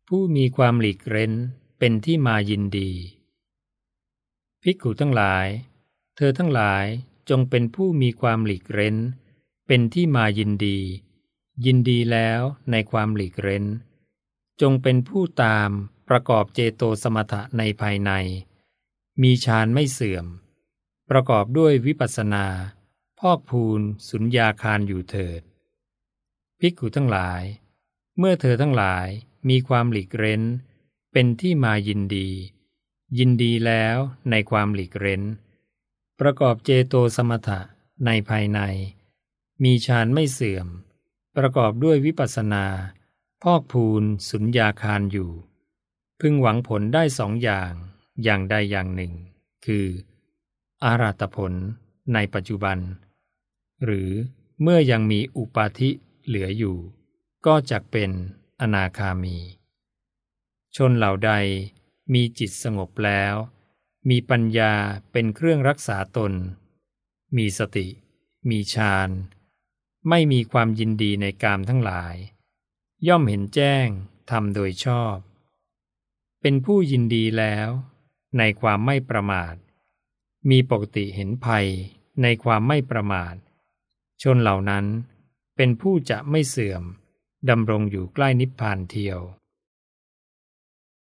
ผู้มีความหลีกเร้นเป็นที่มายินดีภิกขุทั้งหลายเธอทั้งหลายจงเป็นผู้มีความหลีกเร้นเป็นที่มายินดียินดีแล้วในความหลีกเร้นจงเป็นผู้ตามประกอบเจโตสมถะในภายในมีฌานไม่เสื่อมประกอบด้วยวิปัสสนาพอกพูนสุญญาคารอยู่เถิดภิกขุทั้งหลายเมื่อเธอทั้งหลายมีความหลีกเร้นเป็นที่มายินดียินดีแล้วในความหลีกเร้นประกอบเจโตสมถะในภายในมีฌานไม่เสื่อมประกอบด้วยวิปัสสนาพอกพูนสุญญาคารอยู่พึงหวังผลได้สองอย่างใดอย่างหนึ่งคืออรหัตผลในปัจจุบันหรือเมื่อยังมีอุปาทิเหลืออยู่ก็จักเป็นอนาคามีชนเหล่าใดมีจิตสงบแล้วมีปัญญาเป็นเครื่องรักษาตนมีสติมีฌานไม่มีความยินดีในกามทั้งหลายย่อมเห็นแจ้งธรรมโดยชอบเป็นผู้ยินดีแล้วในความไม่ประมาทมีปกติเห็นภัยในความไม่ประมาทชนเหล่านั้นเป็นผู้จะไม่เสื่อมดำรงอยู่ใกล้นิพพานเทียว